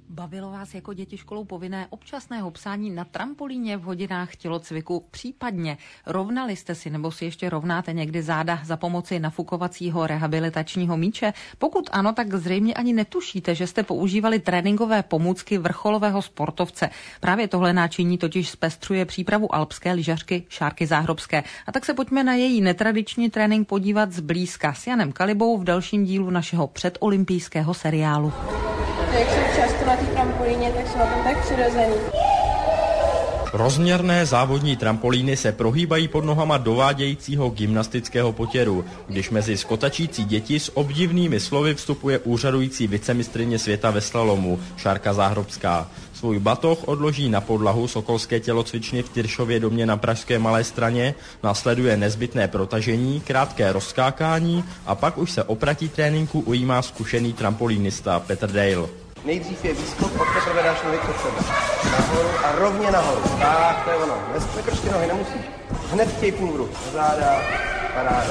Bavilo vás jako děti školou povinné občasného psání na trampolíně v hodinách tělocviku? Případně rovnali jste si nebo si ještě rovnáte někdy záda za pomoci nafukovacího rehabilitačního míče? Pokud ano, tak zřejmě ani netušíte, že jste používali tréninkové pomůcky vrcholového sportovce. Právě tohle náčiní totiž zpestřuje přípravu alpské lyžařky Šárky Záhrobské. A tak se pojďme na její netradiční trénink podívat zblízka s Janem Kalibou v dalším dílu našeho předolympijského seriálu. Jak jsou často na té trampolíně, tak jsou na tom tak přirozený. Rozměrné závodní trampolíny se prohýbají pod nohama dovádějícího gymnastického potěru, když mezi skotačící děti s obdivnými slovy vstupuje úřadující vicemistryně světa ve slalomu Šárka Záhrobská. Svůj batoh odloží na podlahu sokolské tělocvičny v Tyršově domě na pražské Malé Straně, následuje nezbytné protažení, krátké rozskákání a pak už se opratí tréninku ujímá zkušený trampolínista Petr Dale. Nejdřív je výskok, pak teprve dáš nohy před sebe. Nahoru a rovně nahoru. Tak, to je ono. Nekrč ty nohy, nemusíš. Hned chtěj půvru. Záda, paráda.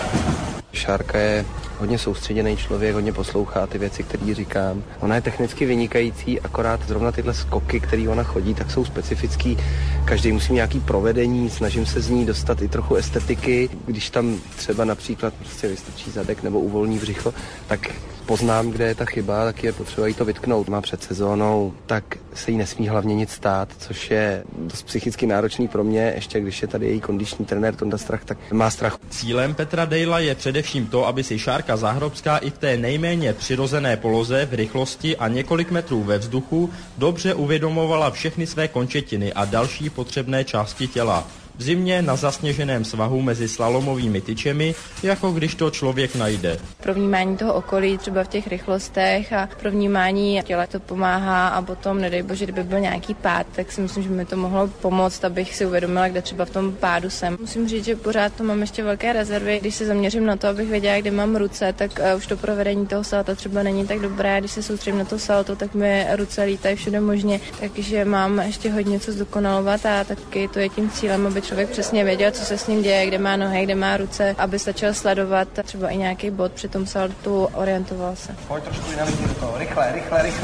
Šárka je hodně soustředěný člověk, hodně poslouchá ty věci, které říkám. Ona je technicky vynikající, akorát zrovna tyhle skoky, které ona chodí, tak jsou specifický. Každý musí mít nějaký provedení, snažím se z ní dostat i trochu estetiky. Když tam třeba například prostě vystrčí zadek nebo uvolní břicho, tak poznám, kde je ta chyba, tak je potřeba jí to vytknout. Má před sezónou, tak se jí nesmí hlavně nic stát, což je dost psychicky náročný pro mě, ještě když je tady její kondiční trenér Tonda Strach, tak má strach. Cílem Petra Dejla je především to, aby si Šárka Záhrobská i v té nejméně přirozené poloze v rychlosti a několik metrů ve vzduchu dobře uvědomovala všechny své končetiny a další potřebné části těla. V zimě na zasněženém svahu mezi slalomovými tyčemi, jako když to člověk najde. Pro vnímání toho okolí, třeba v těch rychlostech a pro vnímání těla to pomáhá a potom, nedej bože, kdyby byl nějaký pád, tak si myslím, že mi to mohlo pomoct, abych si uvědomila, kde třeba v tom pádu jsem. Musím říct, že pořád to mám ještě velké rezervy. Když se zaměřím na to, abych věděla, kde mám ruce, tak už to provedení toho salta třeba není tak dobré. Když se soustředím na to salto, tak mi ruce lítají všude možně, takže mám ještě hodně co zdokonalovat a taky to je tím cílem, aby člověk přesně věděl, co se s ním děje, kde má nohy, kde má ruce, aby stačil sledovat třeba i nějaký bod při tom saltu, orientoval se. Pojď trošku nalítí do toho, rychle.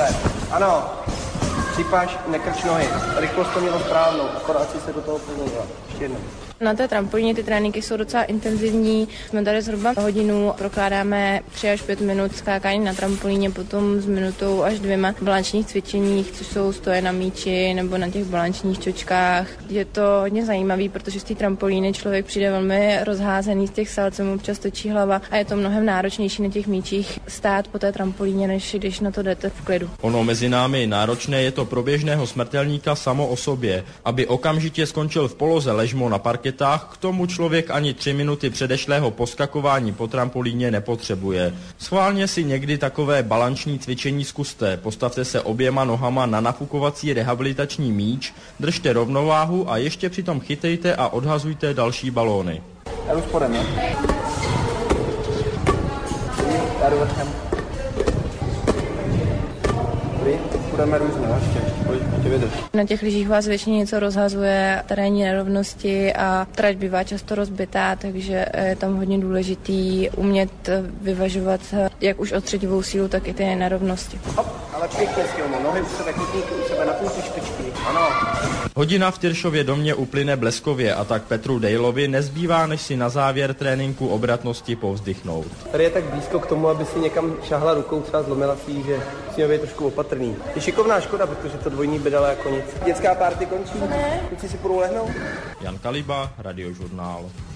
Ano, připáš, nekrč nohy. Rychlost to mělo správnou, akorát si se do toho pozorila. Ještě jednou. Na té trampolíně ty tréninky jsou docela intenzivní. Jsme tady zhruba hodinu, prokládáme 3 až 5 minut skákání na trampolíně, potom s minutou až 2 balančních cvičeních, což jsou stoje na míči nebo na těch balančních čočkách. Je to hodně zajímavý, protože z té trampolíny člověk přijde velmi rozházený z těch sal, co mu občas točí hlava a je to mnohem náročnější na těch míčích stát po té trampolíně, než když na to jdete v klidu. Ono mezi námi náročné je to pro běžného smrtelníka samo o sobě, aby okamžitě skončil v poloze ležmo na parketách, k tomu člověk ani 3 minuty předešlého poskakování po trampolíně nepotřebuje. Schválně si někdy takové balanční cvičení zkuste. Postavte se oběma nohama na nafukovací rehabilitační míč, držte rovnováhu a ještě přitom chytejte a odhazujte další balóny. Já jdu spodem, ne? Já jdu vrchem. Dobrý, půjdeme různě, ještě. Na těch lyžích vás většině něco rozhazuje, terénní nerovnosti a trať bývá často rozbitá, takže je tam hodně důležitý umět vyvažovat jak už odstředivou sílu, tak i ty nerovnosti. Hop, ale pěkně silno, nohy u sebe, kotníky u sebe, na půl špičky, ano. Hodina v Tyršově domě uplyne bleskově a tak Petru Dejlovi nezbývá, než si na závěr tréninku obratnosti povzdychnout. Tady je tak blízko k tomu, aby si někam šáhla rukou, třeba zlomila si, že musíme být trošku opatrný. Je šikovná škoda, protože to dvojní bedala jako nic. Dětská party končí, kluci si půjdou lehnout. Jan Kaliba, Radiožurnál.